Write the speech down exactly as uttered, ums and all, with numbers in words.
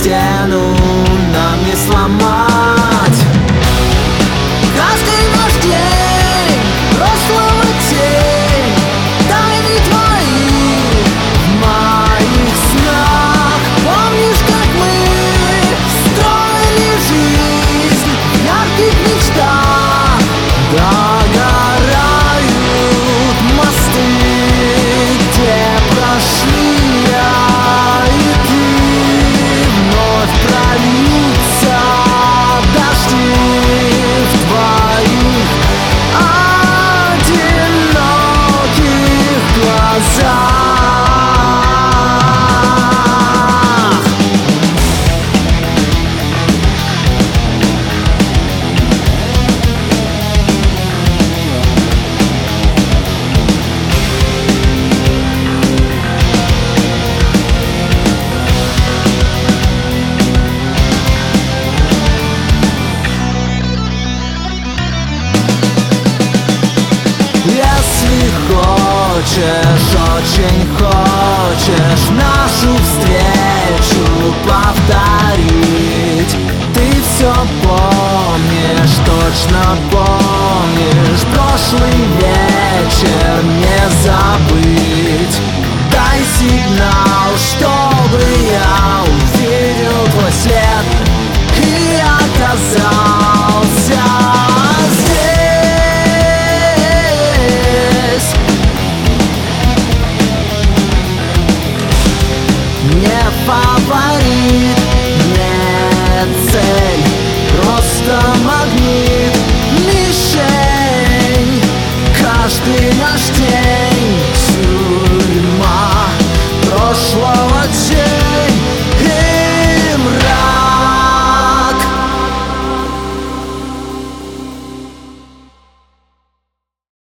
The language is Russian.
стену нам не сломать. Каждый наш день прошлого тень, тайны твои в моих снах. Помнишь, как мы строили жизнь в ярких мечтах? Догорают мосты, где прошли я и ты. Вновь прольются дожди в твоих одиноких глазах. Если хочешь, очень хочешь нашу встречу повторить, ты все помнишь, точно помнишь прошлый вечер не забыть. Дай сигнал, чтобы я увидел